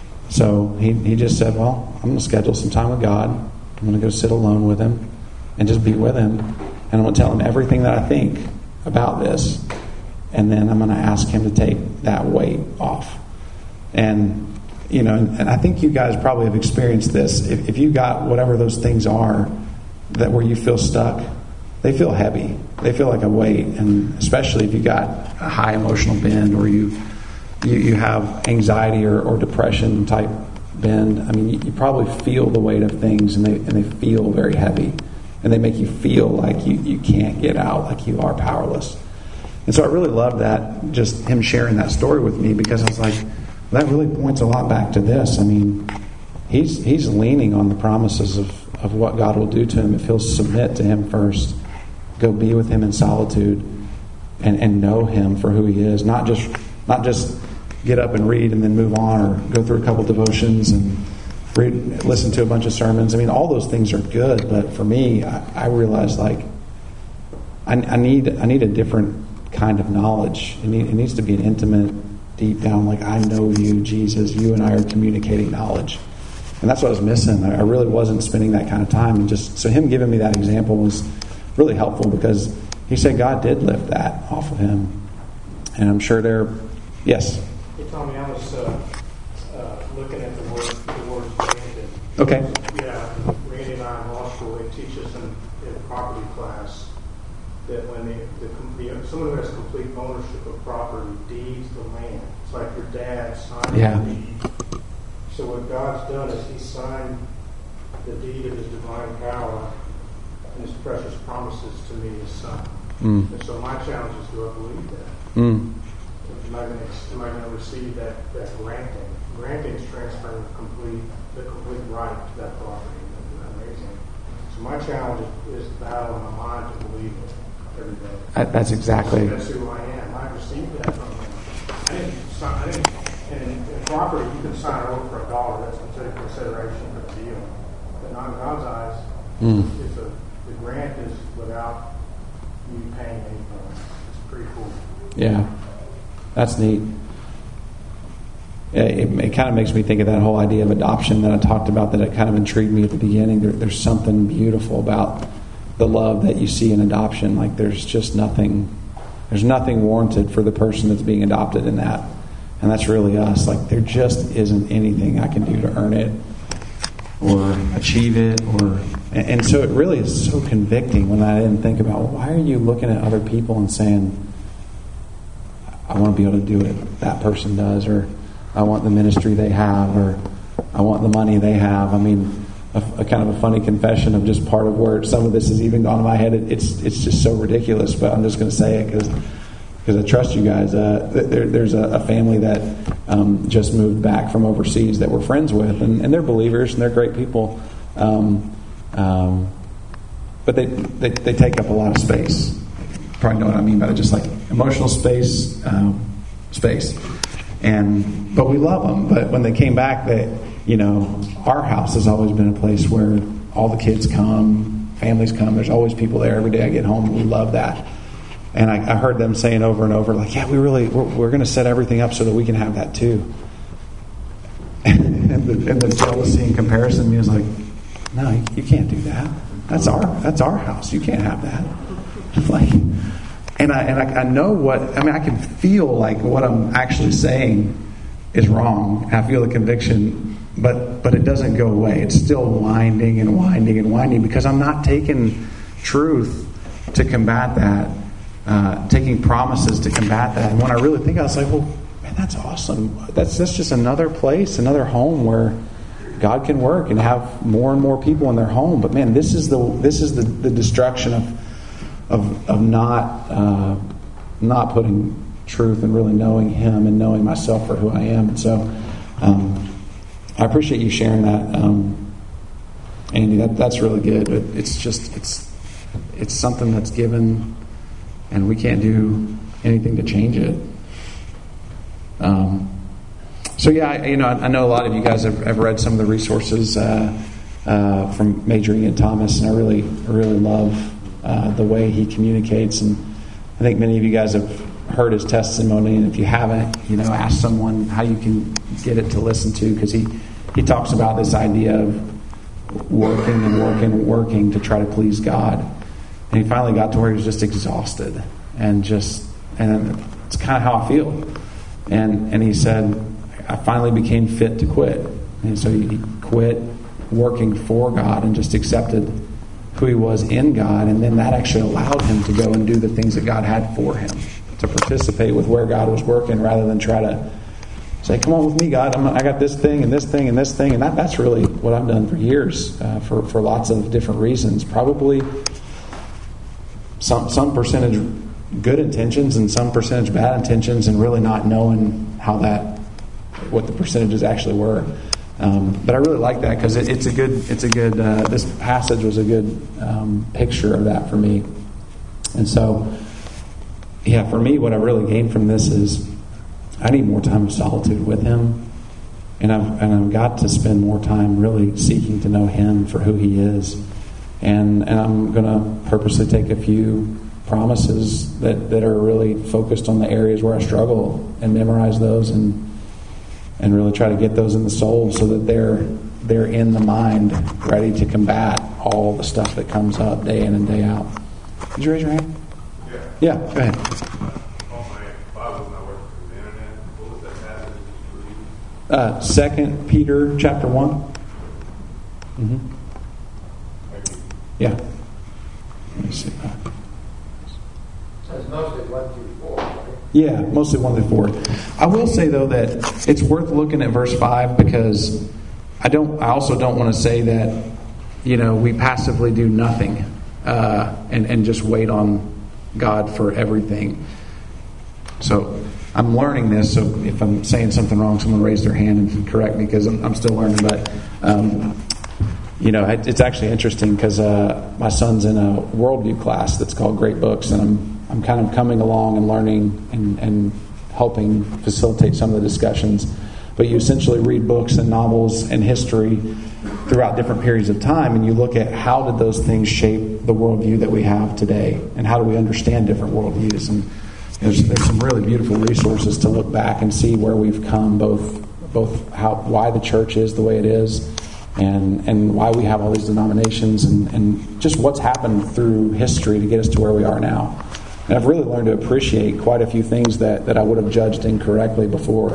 So he, he just said, well, I'm going to schedule some time with God. I'm going to go sit alone with him and just be with him. And I'm going to tell him everything that I think about this. And then I'm going to ask him to take that weight off. And, you know, and I think you guys probably have experienced this. If, if you got whatever those things are that where you feel stuck, they feel heavy. They feel like a weight. And especially if you got a high emotional bend, or you you, you have anxiety or, or depression type bend. I mean, you, you probably feel the weight of things, and they and they feel very heavy. And they make you feel like you, you can't get out, like you are powerless. And so I really loved that, just him sharing that story with me, because I was like, that really points a lot back to this. I mean, he's he's leaning on the promises of, of what God will do to him if he'll submit to him first, go be with him in solitude, and, and know him for who he is. Not just not just get up and read and then move on, or go through a couple devotions and read, listen to a bunch of sermons. I mean, all those things are good, but for me, I, I realized, like, I, I need I need a different kind of knowledge. It, need, it needs to be an intimate, deep down, like, I know you, Jesus. You and I are communicating knowledge. And that's what I was missing. I really wasn't spending that kind of time. And just so him giving me that example was really helpful, because he said God did lift that off of him. And I'm sure there, yes. Hey, Tommy, I was uh, uh, looking at the word, the word granted. Okay. Yeah, Randy and I in law school, they teach us in, in property class that when the, the, the someone who has complete ownership of property deeds the land. It's like your dad signed Yeah. the deed. So what God's done is He signed the deed of His divine power and His precious promises to me, His Son. Mm. And so my challenge is, do I believe that? Mm. Am I going to, am I going to receive that, that granting? Granting is transferring complete, the complete right to that property. Isn't that amazing? So my challenge is, is to battle in my mind to believe it every day. That, that's exactly. That's who I am. I received that from Him. I didn't sign, I didn't, and in, in property, you can sign over for a dollar. That's considered consideration for the deal. But not in God's eyes, Mm. it's a, the grant is without you paying anything. It's pretty cool. Yeah. That's neat. It, it, it kind of makes me think of that whole idea of adoption that I talked about, that it kind of intrigued me at the beginning. There, there's something beautiful about the love that you see in adoption. Like, there's just nothing, there's nothing warranted for the person that's being adopted in that. And that's really us. Like, there just isn't anything I can do to earn it or achieve it. or And, and so it really is so convicting when I didn't think about, well, why are you looking at other people and saying, I want to be able to do it, that person does, or I want the ministry they have, or I want the money they have. I mean, a, a kind of a funny confession of just part of where some of this has even gone in my head. It, it's it's just so ridiculous, but I'm just going to say it because because I trust you guys. Uh, there, there's a, a family that um, just moved back from overseas that we're friends with, and, and they're believers and they're great people, um, um, but they, they they take up a lot of space. Probably know what I mean by it, just like emotional space, um, space, and but we love them. But when they came back, that you know, our house has always been a place where all the kids come, families come. There's always people there every day I get home. We love that, and I, I heard them saying over and over, like, "Yeah, we really we're, we're going to set everything up so that we can have that too." and, the, and the jealousy and comparison, me was like, "No, you, you can't do that. That's our that's our house. You can't have that." Like, and I and I, I know what I mean. I can feel like what I'm actually saying is wrong. I feel the conviction, but but it doesn't go away. It's still winding and winding and winding because I'm not taking truth to combat that, uh, taking promises to combat that. And when I really think, I was like, well, man, that's awesome. That's that's just another place, another home where God can work and have more and more people in their home. But man, this is the this is the, the destruction of. Of, of not uh, not putting truth and really knowing Him and knowing myself for who I am. And so um, I appreciate you sharing that, um, Andy. That that's really good. But it's just it's it's something that's given, and we can't do anything to change it. Um, so yeah, I, you know, I, I know a lot of you guys have, have read some of the resources uh, uh, from Major Ian Thomas, and I really I really love. Uh, the way he communicates, and I think many of you guys have heard his testimony, and if you haven't, you know, ask someone how you can get it to listen to, because he, he talks about this idea of working and working and working to try to please God, and he finally got to where he was just exhausted, and just, and it's kind of how I feel, and and he said, I finally became fit to quit, and so he quit working for God and just accepted who he was in God, and then that actually allowed him to go and do the things that God had for him, to participate with where God was working rather than try to say, come on with me, God, I'm, I got this thing and this thing and this thing. And that, that's really what I've done for years, uh, for, for lots of different reasons. Probably some some percentage good intentions and some percentage bad intentions, and really not knowing how that, what the percentages actually were. Um, but I really like that because it, it's a good, it's a good. Uh, this passage was a good um, picture of that for me, and so, yeah, for me, what I really gained from this is I need more time of solitude with Him, and I've and I've got to spend more time really seeking to know Him for who He is, and and I'm going to purposely take a few promises that, that are really focused on the areas where I struggle, and memorize those and and really try to get those in the soul so that they're they're in the mind, ready to combat all the stuff that comes up day in and day out. Did you raise your hand? Yeah. Yeah, go ahead. On my Bible's not working through the internet. What was that passage that you were reading? Uh, Second Peter chapter one. Mm-hmm. Thank you. Yeah. Let me see. It's mostly one through four, right? Yeah, mostly one through four. I will say though that it's worth looking at verse five, because I don't. I also don't want to say that, you know, we passively do nothing uh, and and just wait on God for everything. So I'm learning this. So if I'm saying something wrong, someone raise their hand and correct me, because I'm, I'm still learning. But um, you know, it, it's actually interesting because uh, my son's in a worldview class that's called Great Books, and I'm I'm kind of coming along and learning and, and helping facilitate some of the discussions. But you essentially read books and novels and history throughout different periods of time, and you look at how did those things shape the worldview that we have today, and how do we understand different worldviews. And there's, there's some really beautiful resources to look back and see where we've come, both both how why the church is the way it is, and and why we have all these denominations, and, and just what's happened through history to get us to where we are now. And I've really learned to appreciate quite a few things that, that I would have judged incorrectly before.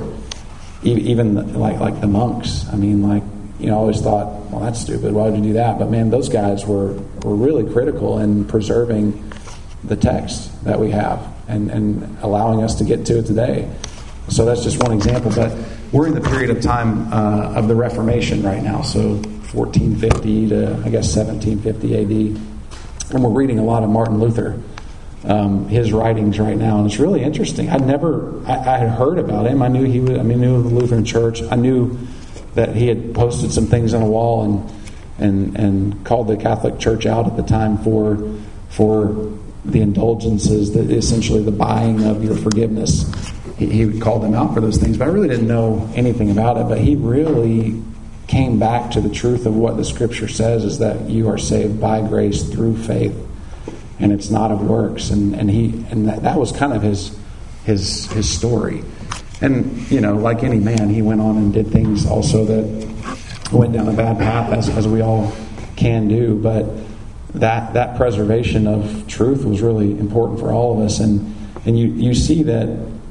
Even the, like like the monks. I mean, like, you know, I always thought, well, that's stupid. Why would you do that? But man, those guys were, were really critical in preserving the text that we have and, and allowing us to get to it today. So that's just one example. But we're in the period of time uh, of the Reformation right now. So fourteen fifty to, I guess, seventeen fifty A D. And we're reading a lot of Martin Luther. Um, his writings right now, and it's really interesting. I never, I, I had heard about him. I knew he was. I mean, knew the Lutheran Church. I knew that he had posted some things on a wall and and and called the Catholic Church out at the time for for the indulgences, that essentially the buying of your forgiveness. He, he would call them out for those things, but I really didn't know anything about it. But he really came back to the truth of what the Scripture says: is that you are saved by grace through faith. And it's not of works, and, and he and that, that was kind of his his his story. And you know, like any man, he went on and did things also that went down a bad path, as as we all can do. But that that preservation of truth was really important for all of us. And and you you see that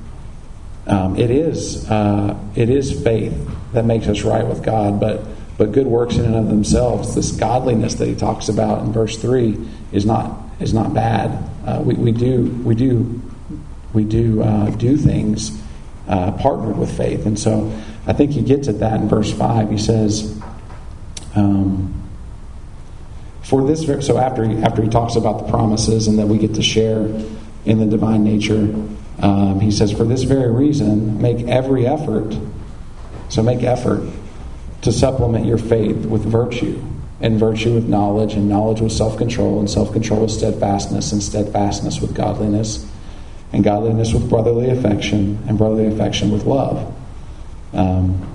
um, it is uh, it is faith that makes us right with God, but. But good works in and of themselves, this godliness that he talks about in verse three, is not is not bad. Uh, we, we do we do we do uh, do things uh, partnered with faith, and so I think he gets at that in verse five. He says, um, "For this," so after he, after he talks about the promises and that we get to share in the divine nature, um, he says, "For this very reason, make every effort." So make effort to supplement your faith with virtue, and virtue with knowledge, and knowledge with self-control, and self-control with steadfastness, and steadfastness with godliness, and godliness with brotherly affection, and brotherly affection with love. Um,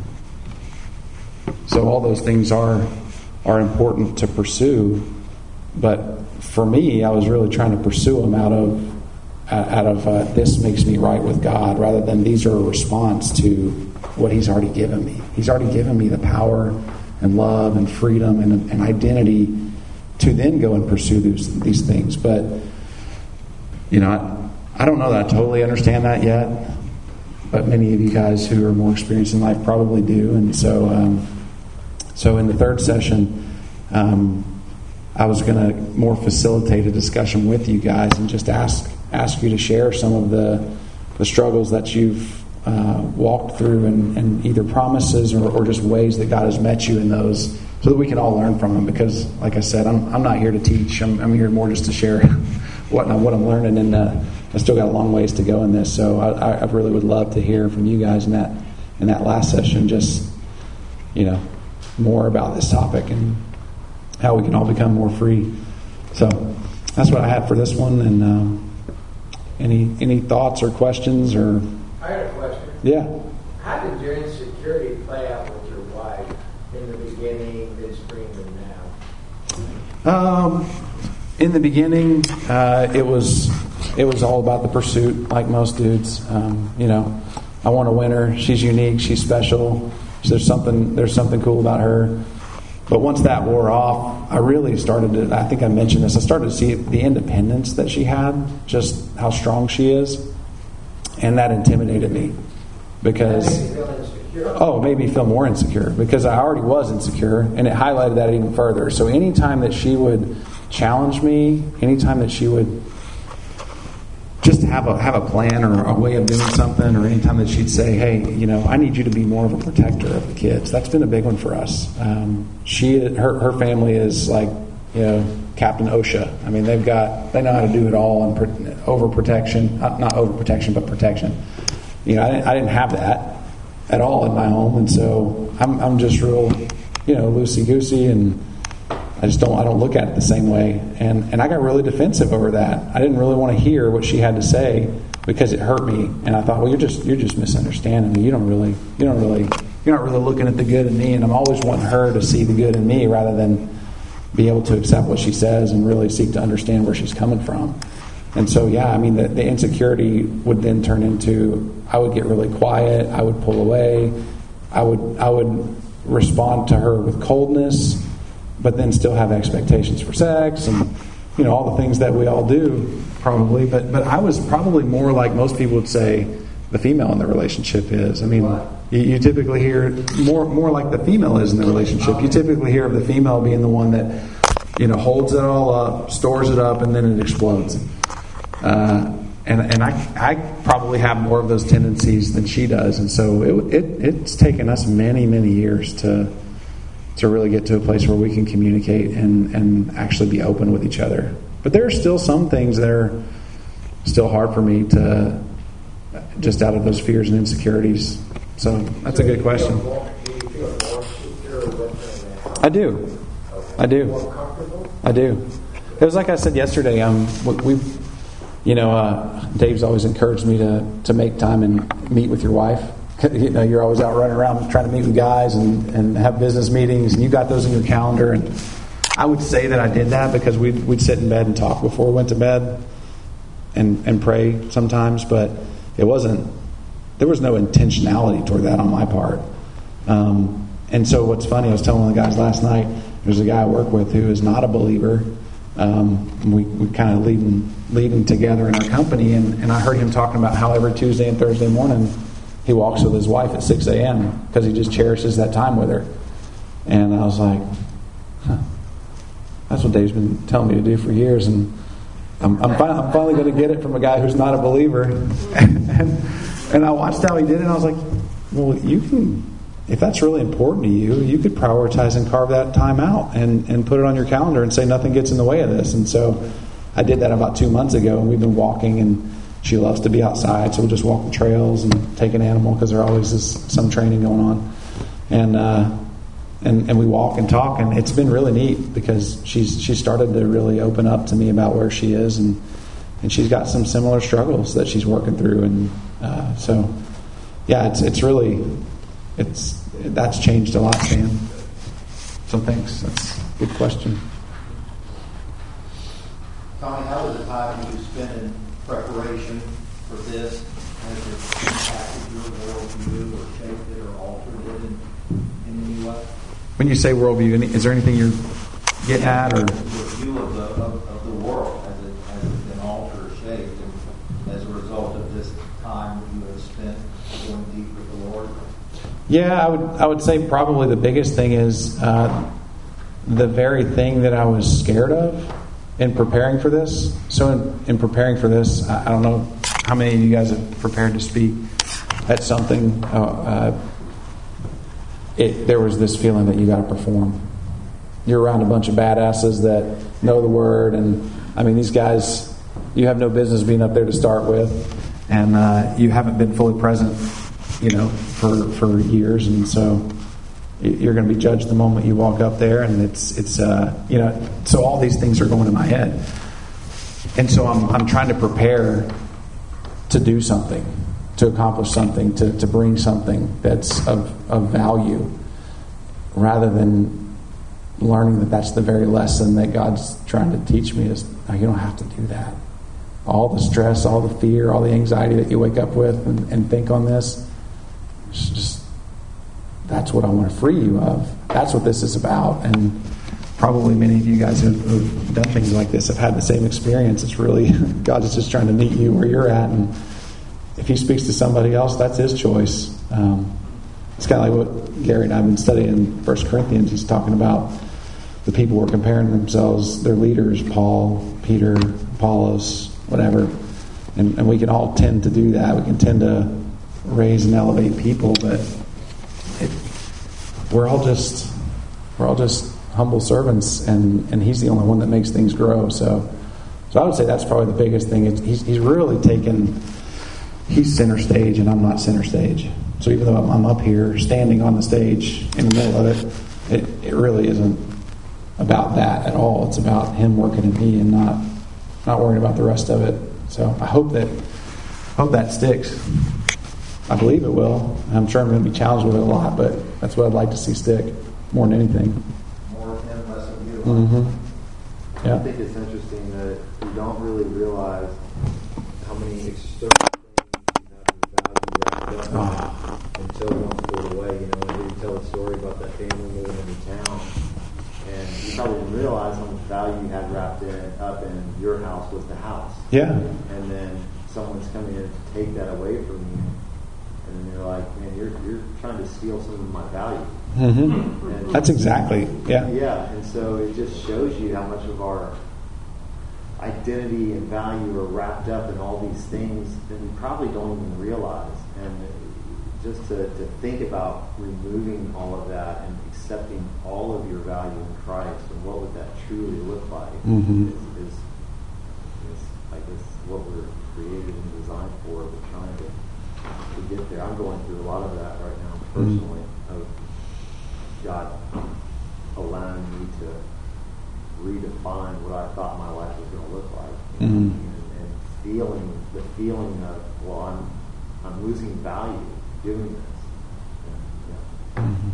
so all those things are are important to pursue, but for me, I was really trying to pursue them out of out of uh, this makes me right with God, rather than these are a response to what He's already given me. He's already given me the power and love and freedom and, and identity to then go and pursue these, these things. But, you know, I, I don't know that I totally understand that yet, but many of you guys who are more experienced in life probably do. And so, um, so in the third session, um, I was going to more facilitate a discussion with you guys and just ask ask you to share some of the the struggles that you've uh, walked through, and, and either promises or, or just ways that God has met you in those, so that we can all learn from them. Because, like I said, I'm I'm not here to teach. I'm, I'm here more just to share what what I'm learning, and uh, I still got a long ways to go in this. So I, I really would love to hear from you guys in that in that last session. Just, you know, more about this topic and how we can all become more free. So that's what I had for this one. And um, any any thoughts or questions? Or I had a question. Yeah. How did your insecurity play out with your wife in the beginning, midstream, and now? Um, in the beginning, uh, it was it was all about the pursuit, like most dudes. Um, you know, I want to win her. She's unique. She's special. There's something there's something cool about her. But once that wore off, I really started to. I think I mentioned this. I started to see the independence that she had, just how strong she is, and that intimidated me because. Oh, it made me feel more insecure because I already was insecure, and it highlighted that even further. So anytime that she would challenge me, anytime that she would just have a have a plan or a way of doing something, or anytime that she'd say, "Hey, you know, I need you to be more of a protector of the kids." That's been a big one for us. Um, she, her, her family is like, you know, Captain OSHA. I mean, they've got they know how to do it all on pro- overprotection, not, not overprotection, but protection. You know, I didn't, I didn't have that at all in my home, and so I'm I'm just real, you know, loosey goosey, and I just don't I don't look at it the same way, and and I got really defensive over that. I didn't really want to hear what she had to say because it hurt me, and I thought, well, you're just you're just misunderstanding me. You don't really you don't really you're not really looking at the good in me, and I'm always wanting her to see the good in me rather than be able to accept what she says and really seek to understand where she's coming from. And so, yeah, I mean, the, the insecurity would then turn into, I would get really quiet, I would pull away, I would I would respond to her with coldness, but then still have expectations for sex and, you know, all the things that we all do, probably. But but I was probably more like most people would say the female in the relationship is. I mean, you, you typically hear more more like the female is in the relationship. You typically hear of the female being the one that, you know, holds it all up, stores it up, and then it explodes. Uh, and and I I probably have more of those tendencies than she does, and so it, it it's taken us many many years to to really get to a place where we can communicate and, and actually be open with each other. But there are still some things that are still hard for me to just out of those fears and insecurities. So that's a good question. I do, I do, I do. It was like I said yesterday. Um, we. You know, uh, Dave's always encouraged me to, to make time and meet with your wife. You know, you're always out running around trying to meet with guys and, and have business meetings, and you got those in your calendar. And I would say that I did that because we'd, we'd sit in bed and talk before we went to bed and, and pray sometimes, but it wasn't, there was no intentionality toward that on my part. Um, and so what's funny, I was telling the guys last night, there's a guy I work with who is not a believer. Um, we we kind of leading leading together in our company, and, and I heard him talking about how every Tuesday and Thursday morning he walks with his wife at six a.m. because he just cherishes that time with her. And I was like, huh, that's what Dave's been telling me to do for years, and I'm I'm, fi- I'm finally going to get it from a guy who's not a believer. and, and and I watched how he did it, and I was like, well, you can. If that's really important to you, you could prioritize and carve that time out and, and put it on your calendar and say nothing gets in the way of this. And so I did that about two months ago, and we've been walking, and she loves to be outside, so we'll just walk the trails and take an animal because there always is some training going on. And uh, and and we walk and talk, and it's been really neat because she's she started to really open up to me about where she is, and, and she's got some similar struggles that she's working through. And uh, so, yeah, it's it's really... It's that's changed a lot, Sam. So thanks. That's a good question. Tommy, how was the time you spent in preparation for this? Has it impacted your worldview or shaped it or altered it in, in any way? When you say worldview, any, is there anything you're getting at, or your view of the of, of the world has it has it been altered or shaped and as a result of this time that you have spent going deep with the Lord? Yeah, I would I would say probably the biggest thing is uh, the very thing that I was scared of in preparing for this. So in, in preparing for this, I, I don't know how many of you guys have prepared to speak at something. Uh, uh, it, there was this feeling that you got to perform. You're around a bunch of badasses that know the word, and I mean these guys, you have no business being up there to start with, and uh, you haven't been fully present, you know, for, for years, and so you're going to be judged the moment you walk up there, and it's it's uh, you know, so all these things are going in my head, and so I'm I'm trying to prepare to do something, to accomplish something, to, to bring something that's of of value, rather than learning that that's the very lesson that God's trying to teach me is, no, you don't have to do that. All the stress, all the fear, all the anxiety that you wake up with and, and think on this, it's just, that's what I want to free you of. That's what this is about. And probably many of you guys who have done things like this have had the same experience. It's really, God is just trying to meet you where you're at. And if he speaks to somebody else, that's his choice. Um, it's kind of like what Gary and I have been studying in First Corinthians. He's talking about the people who are comparing themselves, their leaders, Paul, Peter, Apollos, whatever. And, and we can all tend to do that. We can tend to raise and elevate people, but it, we're all just we're all just humble servants, and, and he's the only one that makes things grow. So, so I would say that's probably the biggest thing. It's, he's he's really taken. He's center stage, and I'm not center stage. So even though I'm, I'm up here, standing on the stage in the middle of it, it, it really isn't about that at all. It's about him working in me and not not worrying about the rest of it. So I hope that hope that sticks. I believe it will. I'm sure I'm going to be challenged with it a lot, but that's what I'd like to see stick more than anything. More of him, less of you. Mm-hmm. Yeah. I think it's interesting that you don't really realize how many external things you have your value wrapped up Oh. in until one's pulled away. You know, when you tell a story about that family moving into town, and you probably didn't realize how much value you had wrapped in up in your house was the house. Yeah. And then someone's coming in to take that away from you. And you're like, man, you're you're trying to steal some of my value. Mm-hmm. And That's exactly, yeah. Yeah, and so it just shows you how much of our identity and value are wrapped up in all these things that we probably don't even realize. And just to, to think about removing all of that and accepting all of your value in Christ and what would that truly look like Mm-hmm. is, is, is, I guess, what we're created and designed for. We're trying to to get there. I'm going through a lot of that right now personally, mm-hmm. of God allowing me to redefine what I thought my life was going to look like, Mm-hmm. and, and feeling the feeling of, well, I'm I'm losing value doing this. Yeah. Mm-hmm.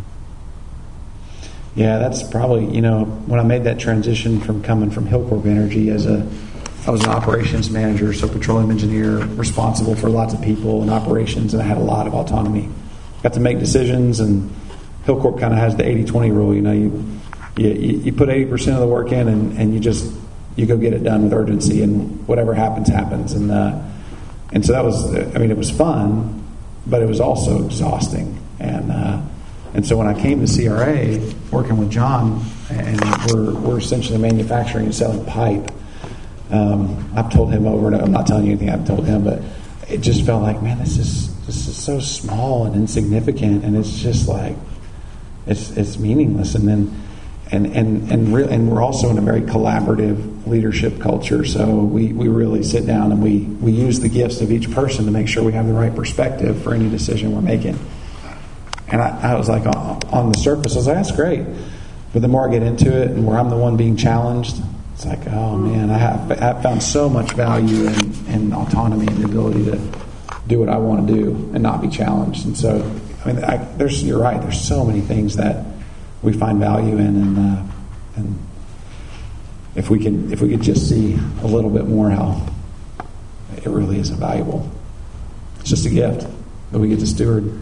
Yeah, that's probably, you know, when I made that transition from coming from Hillcorp Energy as a I was an operations manager, so petroleum engineer, responsible for lots of people and operations, and I had a lot of autonomy. Got to make decisions, and Hillcorp kind of has the eighty twenty rule. You know, you you, you put eighty percent of the work in, and, and you just you go get it done with urgency, and whatever happens, happens. And uh, and so that was, I mean, it was fun, but it was also exhausting. And uh, and so when I came to C R A, working with John, and we're we're essentially manufacturing and selling pipe. Um, I've told him over and over, I'm not telling you anything I've told him, but it just felt like, man, this is this is so small and insignificant, and it's just like it's it's meaningless. And then and and and re- and we're also in a very collaborative leadership culture, so we, we really sit down and we we use the gifts of each person to make sure we have the right perspective for any decision we're making. And I, I was like, on, on the surface, I was like, that's great, but the more I get into it, and where I'm the one being challenged, it's like, oh man, I have, I have found so much value in, in autonomy and the ability to do what I want to do and not be challenged. And so, I mean, I, there's, you're right. There's so many things that we find value in, and uh, and if we can, if we could just see a little bit more how it really is valuable. It's just a gift that we get to steward.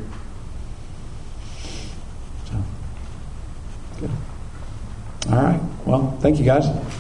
So, good. All right. Well, thank you guys.